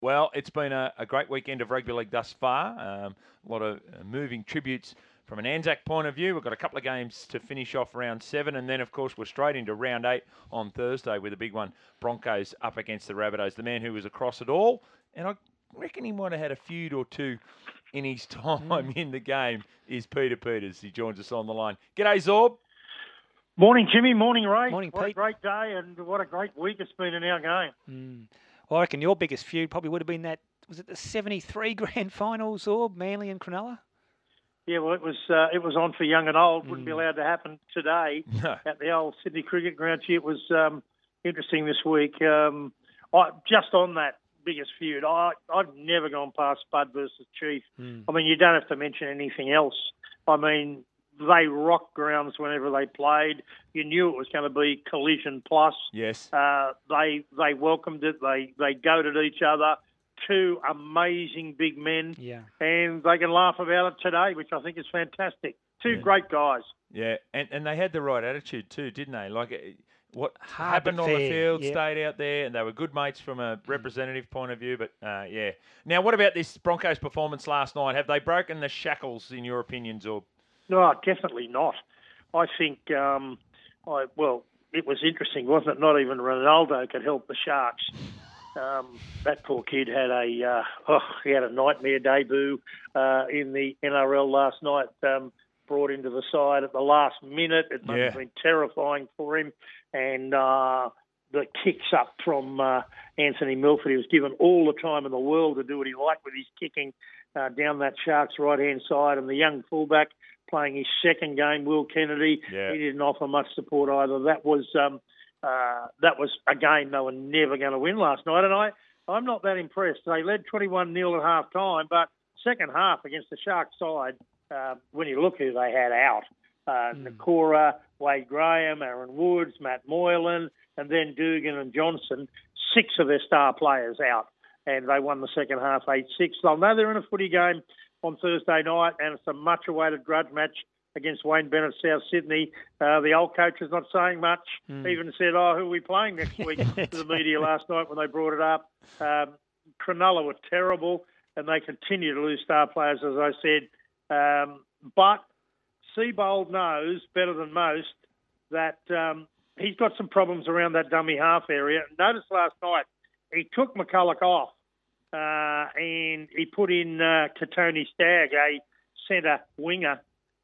Well, it's been a great weekend of rugby league thus far. A lot of moving tributes from an Anzac point of view. We've got a couple of games to finish off round 7, and then, of course, we're straight into round 8 on Thursday with a big one. Broncos up against the Rabbitohs. The man who was across it all, and I reckon he might have had a feud or two in his time in the game, is Peter Peters. He joins us on the line. G'day, Zorb. Morning, Jimmy. Morning, Ray. Morning, what Pete. a great day and what a great week it's been in our game. Well, I reckon your biggest feud probably would have been that, was it the 73 grand finals, or Manly and Cronulla? Yeah, well, it was on for young and old. Wouldn't be allowed to happen today at the old Sydney Cricket Ground. It was interesting this week. Just on that biggest feud, I've never gone past Spud versus Chief. I mean, you don't have to mention anything else. I mean, they rocked grounds whenever they played. You knew it was going to be collision plus. Yes. They welcomed it. They goaded each other. Two amazing big men. Yeah. And they can laugh about it today, which I think is fantastic. Two great guys. Yeah, and they had the right attitude too, didn't they? Like, what Hard happened but on the fair, field yep. stayed out there, and they were good mates from a representative point of view. But, yeah. Now, what about this Broncos performance last night? Have they broken the shackles, in your opinion, Zorb? No, definitely not. I think, it was interesting, wasn't it? Not even Ronaldo could help the Sharks. That poor kid had he had a nightmare debut in the NRL last night. Brought into the side at the last minute. It must have been terrifying for him. And the kicks up from Anthony Milford. He was given all the time in the world to do what he liked with his kicking down that Sharks right-hand side. And the young fullback playing his second game, Will Kennedy, he didn't offer much support either. That was a game they were never going to win last night. And I'm not that impressed. They led 21-0 at half-time, but second half against the Sharks side, when you look who they had out, Nakora, Wade Graham, Aaron Woods, Matt Moylan, and then Dugan and Johnson, 6 of their star players out. And they won the second half 8-6. They'll know they're in a footy game on Thursday night, and it's a much-awaited grudge match against Wayne Bennett, South Sydney. The old coach is not saying much. Even said, who are we playing next week to the media last night when they brought it up. Cronulla were terrible, and they continue to lose star players, as I said. But Seabold knows better than most that he's got some problems around that dummy half area. Notice last night he took McCulloch off and he put in Katoni Stagg, a centre winger,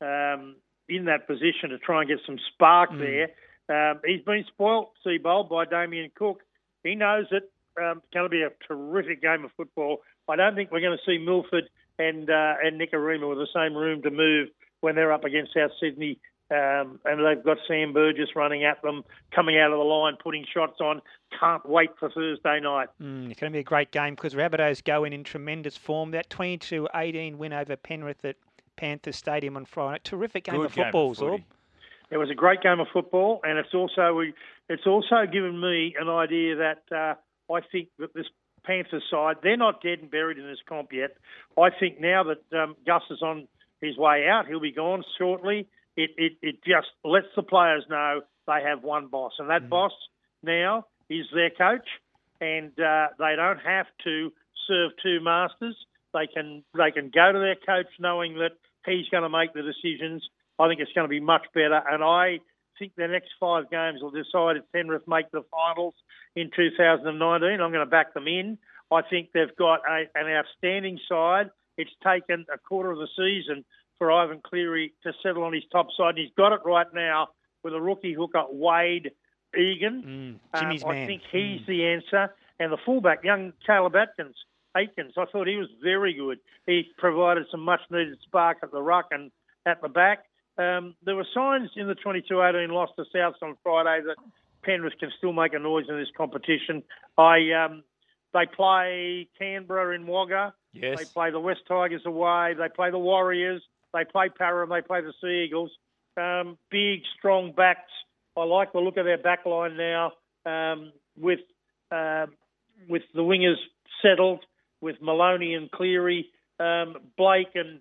in that position to try and get some spark there. He's been spoilt, Seabold, by Damien Cook. He knows it. It's going to be a terrific game of football. I don't think we're going to see Milford and Nicarima with the same room to move when they're up against South Sydney. And they've got Sam Burgess running at them, coming out of the line, putting shots on. Can't wait for Thursday night. It's going to be a great game because Rabbitohs go in tremendous form. That 22-18 win over Penrith at Panthers Stadium on Friday. Terrific game of football, Zorb. It was a great game of football, and it's also given me an idea that I think that this Panthers side, they're not dead and buried in this comp yet. I think now that Gus is on his way out, he'll be gone shortly. It just lets the players know they have one boss, and that boss now is their coach, and they don't have to serve two masters. They can go to their coach knowing that he's going to make the decisions. I think it's going to be much better, and I think the next 5 games will decide if Penrith make the finals in 2019. I'm going to back them in. I think they've got an outstanding side. It's taken a quarter of the season for Ivan Cleary to settle on his top side, and he's got it right now with a rookie hooker, Wade Egan. Jimmy's man. I think he's the answer. And the fullback, young Caleb Aikens, I thought he was very good. He provided some much-needed spark at the ruck and at the back. There were signs in the 22-18 loss to Souths on Friday that Penrith can still make a noise in this competition. They play Canberra in Wagga. Yes. They play the West Tigers away. They play the Warriors. They play Para and they play the Sea Eagles. Big, strong backs. I like the look of their back line now with the wingers settled, with Maloney and Cleary, Blake and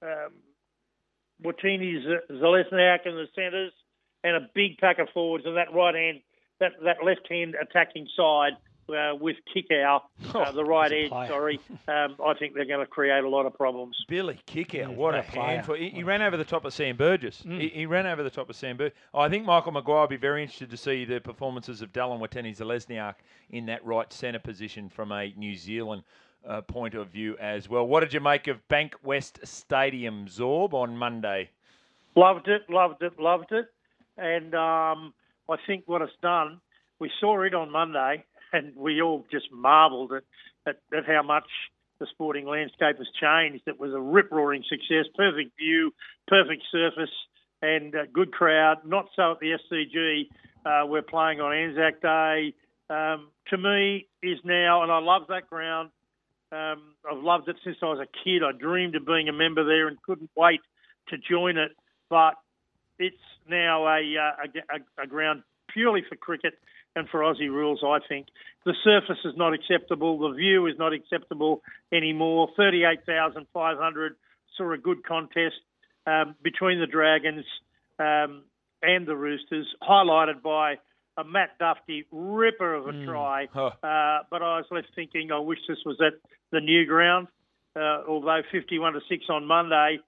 Watini Zalesniak in the centres, and a big pack of forwards, and that left-hand attacking side with Kickow, the right edge, player. I think they're going to create a lot of problems. Billy Kickow, Yeah, what a what a player. handful. He ran over the top of Sam Burgess. He ran over the top of Sam Burgess. I think Michael Maguire will be very interested to see the performances of Dallin Watene-Zelezniak in that right centre position from a New Zealand point of view as well. What did you make of Bank West Stadium, Zorb, on Monday? Loved it. And I think what it's done, we saw it on Monday, and we all just marvelled at how much the sporting landscape has changed. It was a rip-roaring success, perfect view, perfect surface, and a good crowd. Not so at the SCG. We're playing on Anzac Day. To me, is now, and I love that ground. I've loved it since I was a kid. I dreamed of being a member there and couldn't wait to join it. But it's now a ground purely for cricket and for Aussie rules, I think. The surface is not acceptable. The view is not acceptable anymore. 38,500 saw a good contest between the Dragons and the Roosters, highlighted by a Matt Duffy ripper of a try. But I was left thinking, I wish this was at the new ground. Although 51-6 on Monday,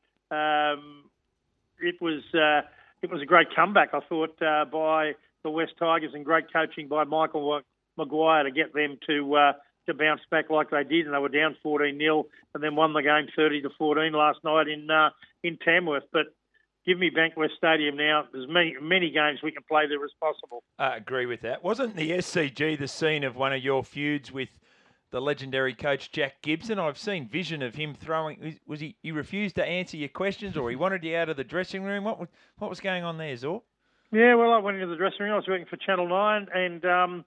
it was a great comeback, I thought, by the West Tigers, and great coaching by Michael Maguire to get them to bounce back like they did, and they were down 14-0 and then won the game 30-14 last night in Tamworth. But give me Bankwest Stadium now. There's many games we can play there as possible. I agree with that. Wasn't the SCG the scene of one of your feuds with the legendary coach Jack Gibson? I've seen vision of him throwing. Was he refused to answer your questions, or he wanted you out of the dressing room? What was going on there, Zor? Yeah, well, I went into the dressing room. I was working for Channel 9, and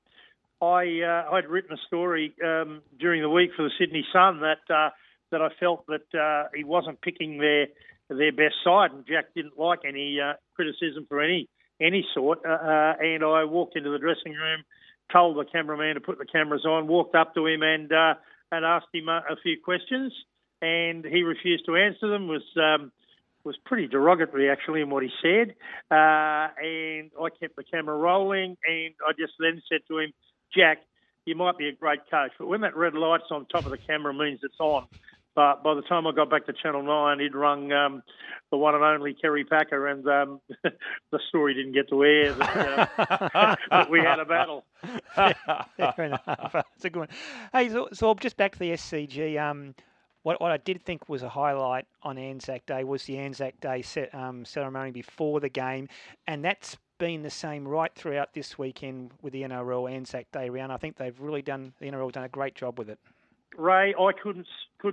I'd written a story during the week for the Sydney Sun that I felt that he wasn't picking their best side, and Jack didn't like any criticism for any sort. And I walked into the dressing room, told the cameraman to put the cameras on, walked up to him and asked him a few questions, and he refused to answer them. Was pretty derogatory, actually, in what he said. And I kept the camera rolling, and I just then said to him, Jack, you might be a great coach, but when that red light's on top of the camera means it's on. But by the time I got back to Channel 9, he'd rung the one and only Kerry Packer, and the story didn't get to air that we had a battle. Fair enough. That's a good one. Hey, so just back to the SCG. What I did think was a highlight on Anzac Day was the Anzac Day ceremony before the game, and that's been the same right throughout this weekend with the NRL Anzac Day round. I think the NRL done a great job with it. Ray, I couldn't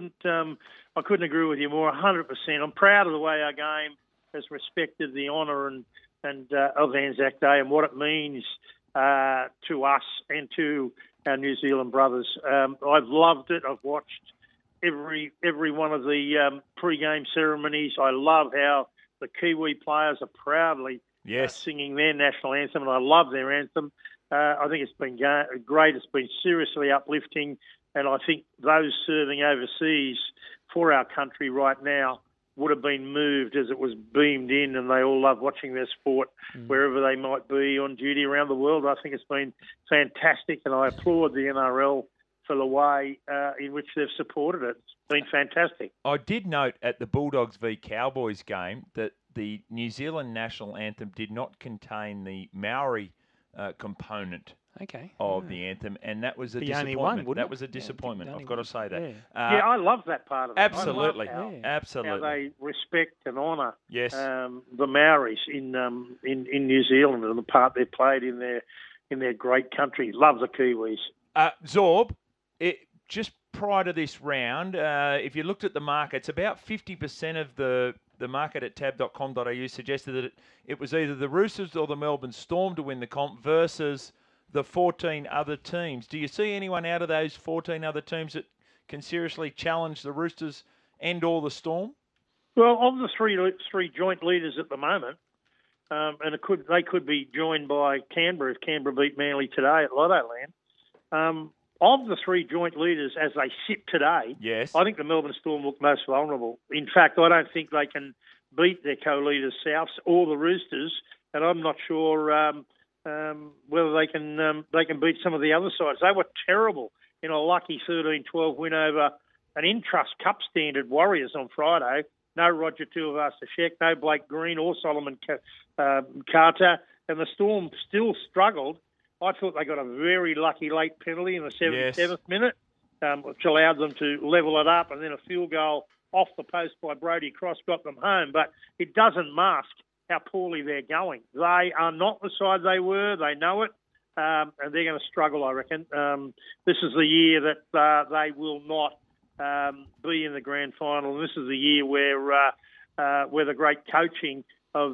agree with you more. 100%. I'm proud of the way our game has respected the honour and of Anzac Day and what it means to us and to our New Zealand brothers. I've loved it. I've watched every one of the pre-game ceremonies. I love how the Kiwi players are proudly singing their national anthem, and I love their anthem. I think it's been great. It's been seriously uplifting, and I think those serving overseas for our country right now would have been moved as it was beamed in, and they all love watching their sport wherever they might be on duty around the world. I think it's been fantastic, and I applaud the NRL for the way in which they've supported it. It's been fantastic. I did note at the Bulldogs v Cowboys game that the New Zealand national anthem did not contain the Maori component of the anthem, and that was a disappointment. That was a disappointment. I've got to say that. Yeah, I love that part of it. Absolutely, how they respect and honour the Maoris in New Zealand and the part they played in their great country. Love the Kiwis. Zorb, just prior to this round, if you looked at the markets, about 50% of the market at tab.com.au suggested that it was either the Roosters or the Melbourne Storm to win the comp versus the 14 other teams. Do you see anyone out of those 14 other teams that can seriously challenge the Roosters and or the Storm? Well, of the three joint leaders at the moment, and they could be joined by Canberra if Canberra beat Manly today at Lottoland. Of the three joint leaders as they sit today, I think the Melbourne Storm look most vulnerable. In fact, I don't think they can beat their co-leaders Souths or the Roosters, and I'm not sure whether they can beat some of the other sides. They were terrible in a lucky 13-12 win over an Intrust Cup standard Warriors on Friday. No Roger Tuivasa-Sheck, no Blake Green or Solomon Carter, and the Storm still struggled. I thought they got a very lucky late penalty in the 77th minute, which allowed them to level it up, and then a field goal off the post by Brody Cross got them home. But it doesn't mask how poorly they're going. They are not the side they were. They know it, and they're going to struggle, I reckon. This is the year that they will not be in the grand final, and this is the year where the great coaching of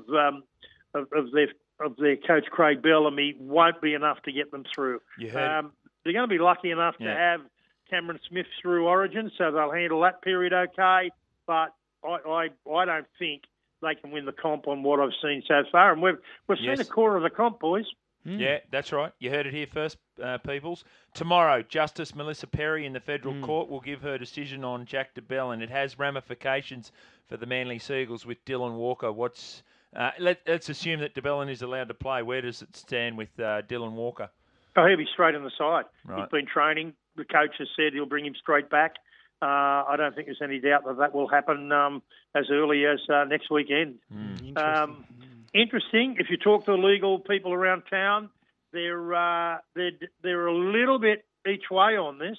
their coach Craig Bellamy won't be enough to get them through. They're going to be lucky enough to have Cameron Smith through Origin, so they'll handle that period okay. But I don't think they can win the comp on what I've seen so far, and we've seen a quarter of the comp, boys. Yeah, that's right. You heard it here first, peoples. Tomorrow, Justice Melissa Perry in the Federal Court will give her decision on Jack DeBell, and it has ramifications for the Manly Seagulls with Dylan Walker. Let's assume that DeBellin is allowed to play. Where does it stand with Dylan Walker? Oh, he'll be straight in the side. Right. He's been training. The coach has said he'll bring him straight back. I don't think there's any doubt that will happen as early as next weekend. Interesting. If you talk to the legal people around town, they're a little bit each way on this.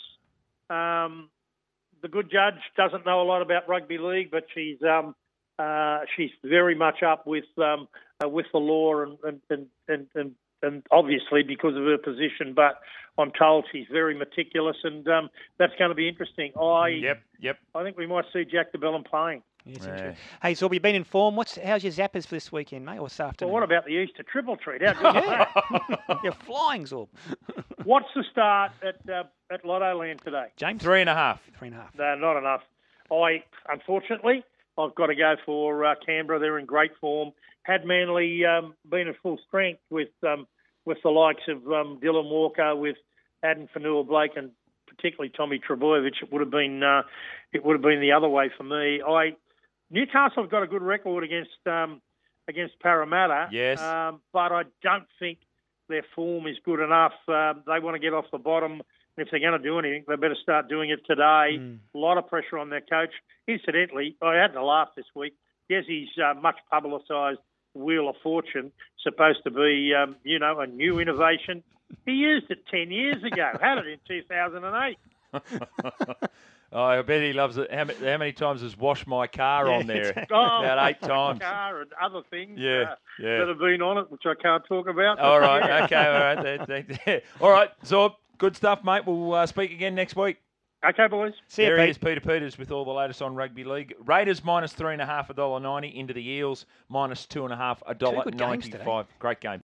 The good judge doesn't know a lot about rugby league, but she's very much up with the law and obviously because of her position. But I'm told she's very meticulous, and that's going to be interesting. I think we might see Jack DeBellin playing. Yes, hey, so you've been informed. How's your zappers for this weekend, mate, or this afternoon? Well, what about the Easter triple treat? How good is that? You're flying, Zorb. What's the start at Lotto Land today? James? 3.5. 3.5. No, not enough. Unfortunately, I've got to go for Canberra. They're in great form. Had Manly been at full strength with the likes of Dylan Walker, with Adam Fanua-Blake, and particularly Tommy Trebojevic, it would have been the other way for me. Newcastle have got a good record against Parramatta. Yes. But I don't think their form is good enough. They want to get off the bottom. And if they're going to do anything, they better start doing it today. A lot of pressure on their coach. Incidentally, I had to laugh this week. Desi's much publicised Wheel of Fortune, supposed to be, a new innovation. He used it 10 years ago. Had it in 2008. I bet he loves it. How many times has washed my car on there? About 8 times. Car and other things that have been on it, which I can't talk about. All right, okay, all right. All right, Zorb, good stuff, mate. We'll speak again next week. Okay, boys. See you, there Pete. he is, Peter Peters, with all the latest on rugby league. Raiders -3.5, $1.90 into the Eels, -2.5, $1.95. Great game.